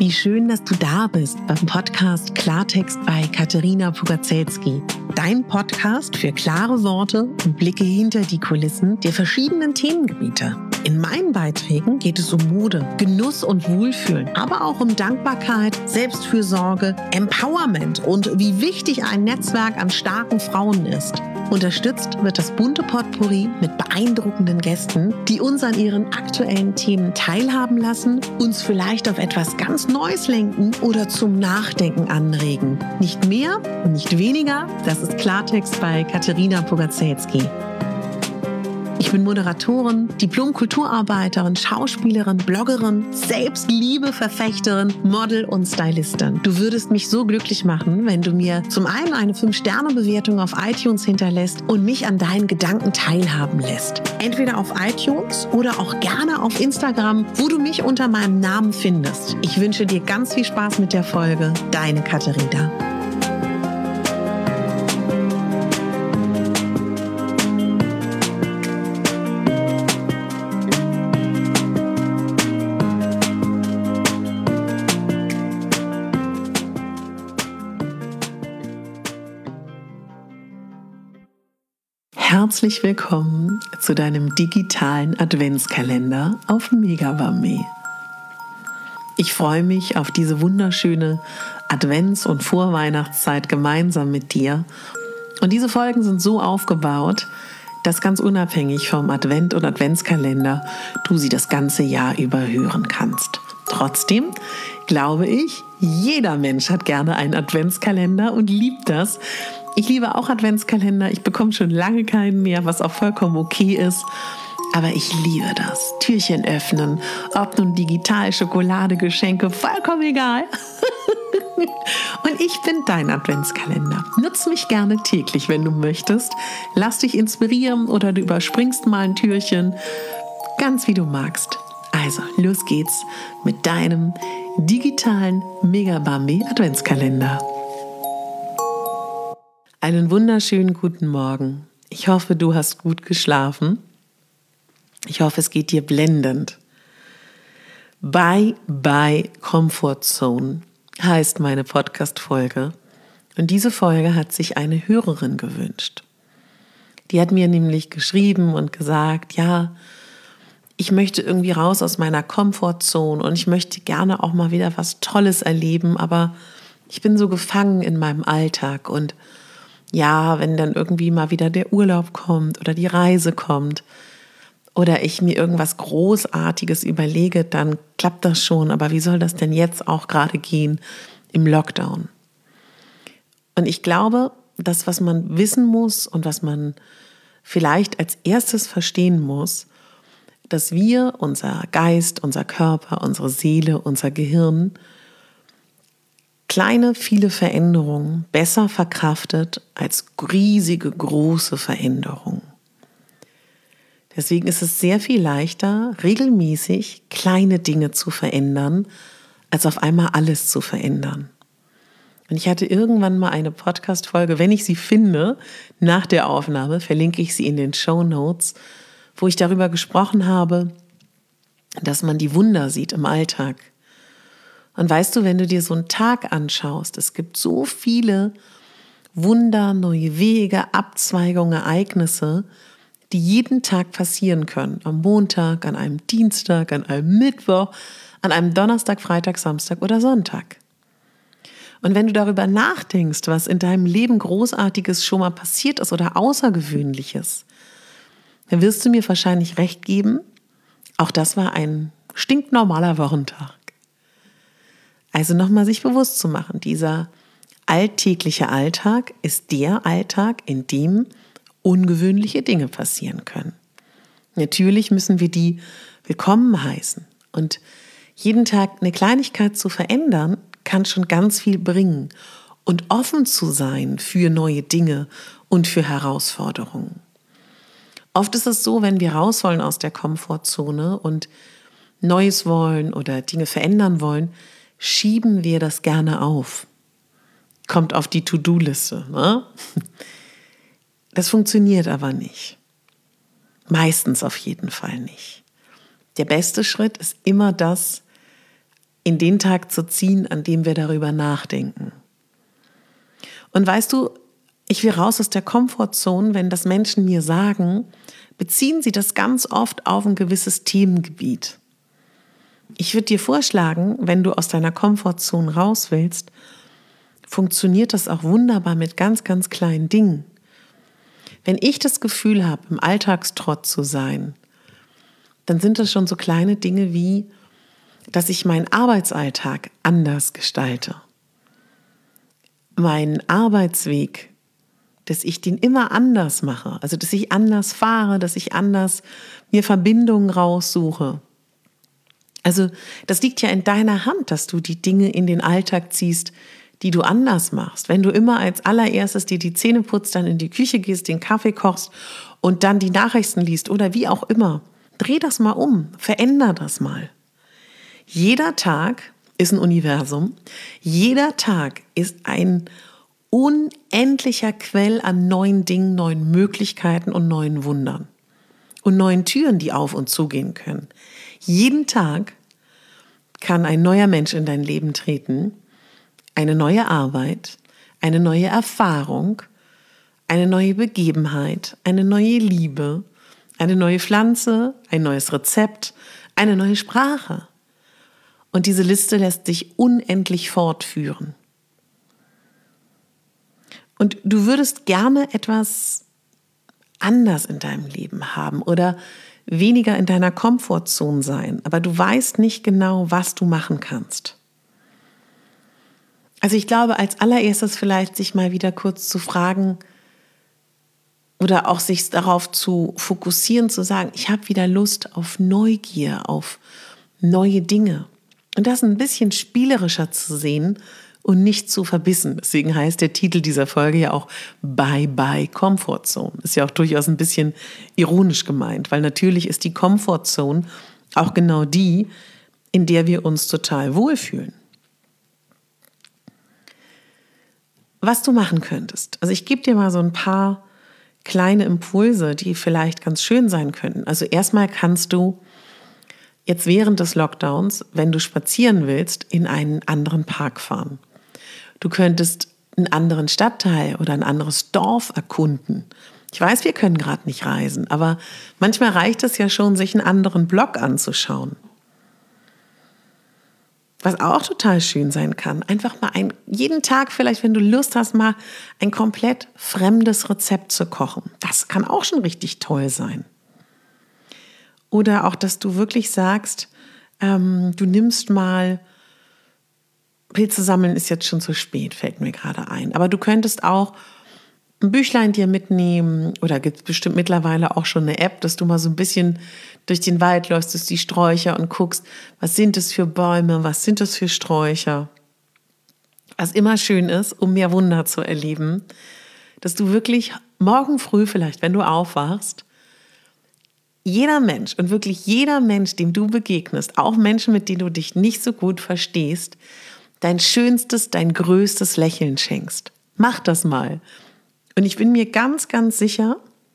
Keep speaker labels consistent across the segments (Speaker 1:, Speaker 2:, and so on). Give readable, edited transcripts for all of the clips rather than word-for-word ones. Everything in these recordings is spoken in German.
Speaker 1: Wie schön, dass du da bist beim Podcast Klartext bei Katerina Pugacelski. Dein Podcast für klare Worte und Blicke hinter die Kulissen der verschiedenen Themengebiete. In meinen Beiträgen geht es um Mode, Genuss und Wohlfühlen, aber auch um Dankbarkeit, Selbstfürsorge, Empowerment und wie wichtig ein Netzwerk an starken Frauen ist. Unterstützt wird das bunte Potpourri mit beeindruckenden Gästen, die uns an ihren aktuellen Themen teilhaben lassen, uns vielleicht auf etwas ganz Neues lenken oder zum Nachdenken anregen. Nicht mehr und nicht weniger, das ist Klartext bei Katerina Pugacelski. Ich bin Moderatorin, Diplom-Kulturarbeiterin, Schauspielerin, Bloggerin, Selbstliebe-Verfechterin, Model und Stylistin. Du würdest mich so glücklich machen, wenn du mir zum einen eine 5-Sterne-Bewertung auf iTunes hinterlässt und mich an deinen Gedanken teilhaben lässt. Entweder auf iTunes oder auch gerne auf Instagram, wo du mich unter meinem Namen findest. Ich wünsche dir ganz viel Spaß mit der Folge. Deine Katerina. Herzlich willkommen zu deinem digitalen Adventskalender auf Megabambi. Ich freue mich auf diese wunderschöne Advents- und Vorweihnachtszeit gemeinsam mit dir. Und diese Folgen sind so aufgebaut, dass ganz unabhängig vom Advent- und Adventskalender du sie das ganze Jahr über hören kannst. Trotzdem glaube ich, jeder Mensch hat gerne einen Adventskalender und liebt das. Ich liebe auch Adventskalender. Ich bekomme schon lange keinen mehr, was auch vollkommen okay ist. Aber ich liebe das. Türchen öffnen, ob nun digital, Schokolade, Geschenke, vollkommen egal. Und ich bin dein Adventskalender. Nutz mich gerne täglich, wenn du möchtest. Lass dich inspirieren oder du überspringst mal ein Türchen. Ganz wie du magst. Also, los geht's mit deinem digitalen Megabambi Adventskalender. Einen wunderschönen guten Morgen. Ich hoffe, du hast gut geschlafen. Ich hoffe, es geht dir blendend. Bye Bye Comfort Zone heißt meine Podcast-Folge. Und diese Folge hat sich eine Hörerin gewünscht. Die hat mir nämlich geschrieben und gesagt, ja, ich möchte irgendwie raus aus meiner Comfortzone und ich möchte gerne auch mal wieder was Tolles erleben, aber ich bin so gefangen in meinem Alltag und ja, wenn dann irgendwie mal wieder der Urlaub kommt oder die Reise kommt oder ich mir irgendwas Großartiges überlege, dann klappt das schon. Aber wie soll das denn jetzt auch gerade gehen im Lockdown? Und ich glaube, das, was man wissen muss und was man vielleicht als erstes verstehen muss, dass wir, unser Geist, unser Körper, unsere Seele, unser Gehirn, kleine, viele Veränderungen besser verkraftet als riesige, große Veränderungen. Deswegen ist es sehr viel leichter, regelmäßig kleine Dinge zu verändern, als auf einmal alles zu verändern. Und ich hatte irgendwann mal eine Podcast-Folge, wenn ich sie finde, nach der Aufnahme, verlinke ich sie in den Shownotes, wo ich darüber gesprochen habe, dass man die Wunder sieht im Alltag. Und weißt du, wenn du dir so einen Tag anschaust, es gibt so viele Wunder, neue Wege, Abzweigungen, Ereignisse, die jeden Tag passieren können. Am Montag, an einem Dienstag, an einem Mittwoch, an einem Donnerstag, Freitag, Samstag oder Sonntag. Und wenn du darüber nachdenkst, was in deinem Leben Großartiges schon mal passiert ist oder Außergewöhnliches, dann wirst du mir wahrscheinlich recht geben, auch das war ein stinknormaler Wochentag. Also nochmal sich bewusst zu machen, dieser alltägliche Alltag ist der Alltag, in dem ungewöhnliche Dinge passieren können. Natürlich müssen wir die willkommen heißen. Und jeden Tag eine Kleinigkeit zu verändern, kann schon ganz viel bringen. Und offen zu sein für neue Dinge und für Herausforderungen. Oft ist es so, wenn wir raus wollen aus der Komfortzone und Neues wollen oder Dinge verändern wollen, schieben wir das gerne auf. Kommt auf die To-Do-Liste. Ne? Das funktioniert aber nicht. Meistens auf jeden Fall nicht. Der beste Schritt ist immer das, in den Tag zu ziehen, an dem wir darüber nachdenken. Und weißt du, ich will raus aus der Komfortzone, wenn das Menschen mir sagen, beziehen sie das ganz oft auf ein gewisses Themengebiet. Ich würde dir vorschlagen, wenn du aus deiner Komfortzone raus willst, funktioniert das auch wunderbar mit ganz, ganz kleinen Dingen. Wenn ich das Gefühl habe, im Alltagstrott zu sein, dann sind das schon so kleine Dinge wie, dass ich meinen Arbeitsalltag anders gestalte. Meinen Arbeitsweg, dass ich den immer anders mache, also dass ich anders fahre, dass ich anders mir Verbindungen raussuche. Also das liegt ja in deiner Hand, dass du die Dinge in den Alltag ziehst, die du anders machst. Wenn du immer als allererstes dir die Zähne putzt, dann in die Küche gehst, den Kaffee kochst und dann die Nachrichten liest oder wie auch immer, dreh das mal um, veränder das mal. Jeder Tag ist ein Universum. Jeder Tag ist ein unendlicher Quell an neuen Dingen, neuen Möglichkeiten und neuen Wundern. Und neuen Türen, die auf und zugehen können. Jeden Tag kann ein neuer Mensch in dein Leben treten, eine neue Arbeit, eine neue Erfahrung, eine neue Begebenheit, eine neue Liebe, eine neue Pflanze, ein neues Rezept, eine neue Sprache. Und diese Liste lässt sich unendlich fortführen. Und du würdest gerne etwas anders in deinem Leben haben oder weniger in deiner Komfortzone sein, aber du weißt nicht genau, was du machen kannst. Also ich glaube, als allererstes vielleicht sich mal wieder kurz zu fragen oder auch sich darauf zu fokussieren, zu sagen, ich habe wieder Lust auf Neugier, auf neue Dinge. Und das ein bisschen spielerischer zu sehen und nicht zu verbissen. Deswegen heißt der Titel dieser Folge ja auch Bye Bye Comfortzone. Ist ja auch durchaus ein bisschen ironisch gemeint, weil natürlich ist die Comfortzone auch genau die, in der wir uns total wohlfühlen. Was du machen könntest. Also ich gebe dir mal so ein paar kleine Impulse, die vielleicht ganz schön sein könnten. Also erstmal kannst du jetzt während des Lockdowns, wenn du spazieren willst, in einen anderen Park fahren. Du könntest einen anderen Stadtteil oder ein anderes Dorf erkunden. Ich weiß, wir können gerade nicht reisen, aber manchmal reicht es ja schon, sich einen anderen Blog anzuschauen. Was auch total schön sein kann, einfach mal jeden Tag vielleicht, wenn du Lust hast, mal ein komplett fremdes Rezept zu kochen. Das kann auch schon richtig toll sein. Oder auch, dass du wirklich sagst, du nimmst mal, Pilze sammeln ist jetzt schon zu spät, fällt mir gerade ein. Aber du könntest auch ein Büchlein dir mitnehmen oder gibt es bestimmt mittlerweile auch schon eine App, dass du mal so ein bisschen durch den Wald läufst, durch die Sträucher und guckst, was sind das für Bäume, was sind das für Sträucher. Was immer schön ist, um mehr Wunder zu erleben, dass du wirklich morgen früh vielleicht, wenn du aufwachst, jeder Mensch und wirklich jeder Mensch, dem du begegnest, auch Menschen, mit denen du dich nicht so gut verstehst, dein schönstes, dein größtes Lächeln schenkst. Mach das mal. Und ich bin mir ganz, ganz sicher,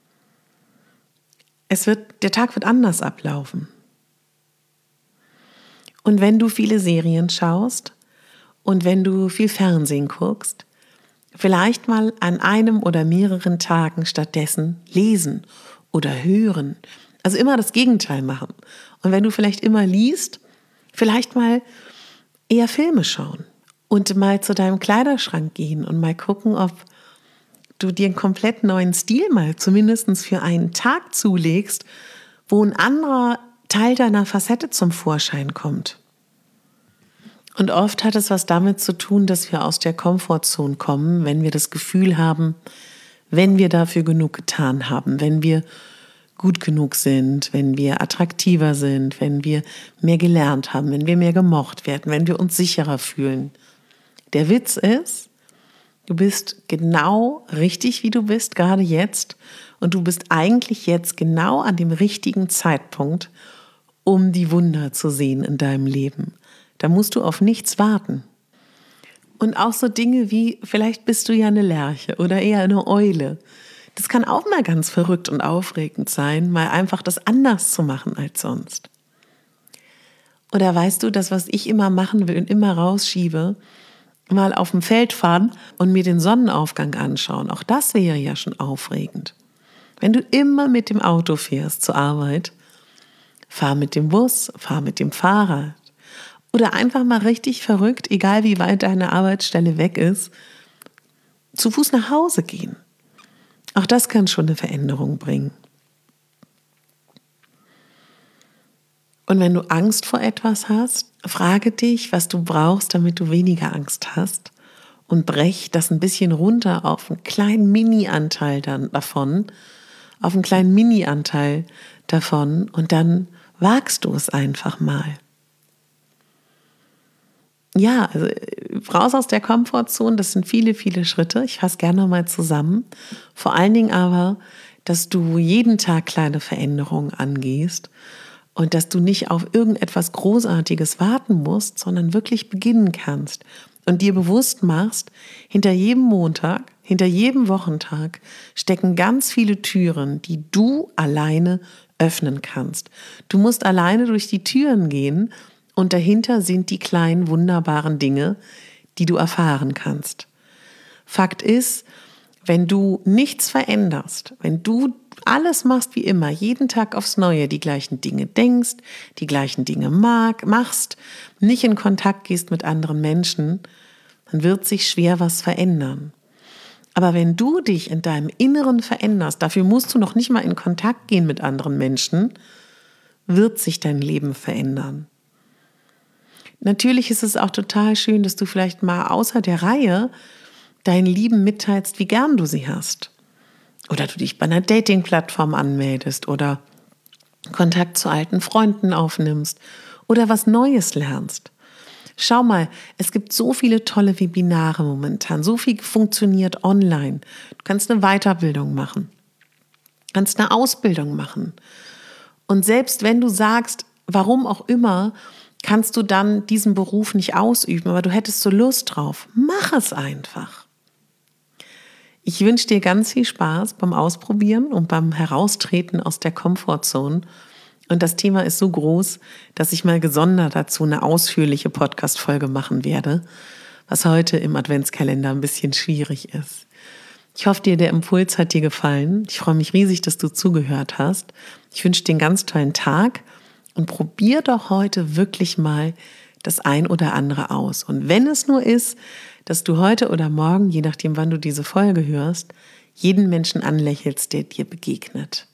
Speaker 1: der Tag wird anders ablaufen. Und wenn du viele Serien schaust und wenn du viel Fernsehen guckst, vielleicht mal an einem oder mehreren Tagen stattdessen lesen oder hören. Also immer das Gegenteil machen. Und wenn du vielleicht immer liest, vielleicht mal eher Filme schauen und mal zu deinem Kleiderschrank gehen und mal gucken, ob du dir einen komplett neuen Stil mal zumindest für einen Tag zulegst, wo ein anderer Teil deiner Facette zum Vorschein kommt. Und oft hat es was damit zu tun, dass wir aus der Komfortzone kommen, wenn wir das Gefühl haben, wenn wir dafür genug getan haben, wenn wir gut genug sind, wenn wir attraktiver sind, wenn wir mehr gelernt haben, wenn wir mehr gemocht werden, wenn wir uns sicherer fühlen. Der Witz ist, du bist genau richtig, wie du bist, gerade jetzt. Und du bist eigentlich jetzt genau an dem richtigen Zeitpunkt, um die Wunder zu sehen in deinem Leben. Da musst du auf nichts warten. Und auch so Dinge wie, vielleicht bist du ja eine Lerche oder eher eine Eule. Das kann auch mal ganz verrückt und aufregend sein, mal einfach das anders zu machen als sonst. Oder weißt du, das, was ich immer machen will und immer rausschiebe, mal auf dem Feld fahren und mir den Sonnenaufgang anschauen. Auch das wäre ja schon aufregend. Wenn du immer mit dem Auto fährst zur Arbeit, fahr mit dem Bus, fahr mit dem Fahrrad. Oder einfach mal richtig verrückt, egal wie weit deine Arbeitsstelle weg ist, zu Fuß nach Hause gehen. Auch das kann schon eine Veränderung bringen. Und wenn du Angst vor etwas hast, frage dich, was du brauchst, damit du weniger Angst hast, und brech das ein bisschen runter auf einen kleinen Mini-Anteil davon, und dann wagst du es einfach mal. Ja, also raus aus der Komfortzone, das sind viele, viele Schritte. Ich fasse gerne mal zusammen. Vor allen Dingen aber, dass du jeden Tag kleine Veränderungen angehst und dass du nicht auf irgendetwas Großartiges warten musst, sondern wirklich beginnen kannst und dir bewusst machst, hinter jedem Montag, hinter jedem Wochentag stecken ganz viele Türen, die du alleine öffnen kannst. Du musst alleine durch die Türen gehen und dahinter sind die kleinen, wunderbaren Dinge, die du erfahren kannst. Fakt ist, wenn du nichts veränderst, wenn du alles machst wie immer, jeden Tag aufs Neue die gleichen Dinge denkst, die gleichen Dinge machst, nicht in Kontakt gehst mit anderen Menschen, dann wird sich schwer was verändern. Aber wenn du dich in deinem Inneren veränderst, dafür musst du noch nicht mal in Kontakt gehen mit anderen Menschen, wird sich dein Leben verändern. Natürlich ist es auch total schön, dass du vielleicht mal außer der Reihe deinen Lieben mitteilst, wie gern du sie hast. Oder du dich bei einer Dating-Plattform anmeldest oder Kontakt zu alten Freunden aufnimmst oder was Neues lernst. Schau mal, es gibt so viele tolle Webinare momentan, so viel funktioniert online. Du kannst eine Weiterbildung machen, kannst eine Ausbildung machen. Und selbst wenn du sagst, warum auch immer, kannst du dann diesen Beruf nicht ausüben, aber du hättest so Lust drauf. Mach es einfach. Ich wünsche dir ganz viel Spaß beim Ausprobieren und beim Heraustreten aus der Komfortzone. Und das Thema ist so groß, dass ich mal gesondert dazu eine ausführliche Podcast-Folge machen werde, was heute im Adventskalender ein bisschen schwierig ist. Ich hoffe, der Impuls hat dir gefallen. Ich freue mich riesig, dass du zugehört hast. Ich wünsche dir einen ganz tollen Tag. Und probier doch heute wirklich mal das ein oder andere aus. Und wenn es nur ist, dass du heute oder morgen, je nachdem, wann du diese Folge hörst, jeden Menschen anlächelst, der dir begegnet.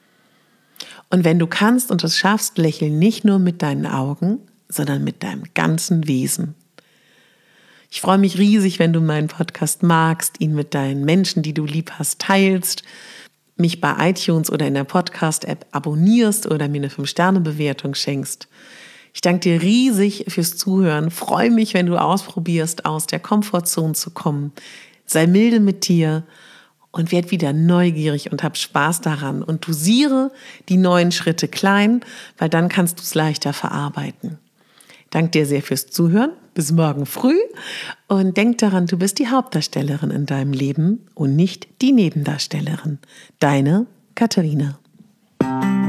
Speaker 1: Und wenn du kannst und es schaffst, lächel nicht nur mit deinen Augen, sondern mit deinem ganzen Wesen. Ich freue mich riesig, wenn du meinen Podcast magst, ihn mit deinen Menschen, die du lieb hast, teilst, mich bei iTunes oder in der Podcast-App abonnierst oder mir eine 5-Sterne-Bewertung schenkst. Ich danke dir riesig fürs Zuhören. Freue mich, wenn du ausprobierst, aus der Komfortzone zu kommen. Sei milde mit dir und werd wieder neugierig und hab Spaß daran. Und dosiere die neuen Schritte klein, weil dann kannst du es leichter verarbeiten. Danke dir sehr fürs Zuhören. Bis morgen früh. Und denk daran, du bist die Hauptdarstellerin in deinem Leben und nicht die Nebendarstellerin. Deine Katharina.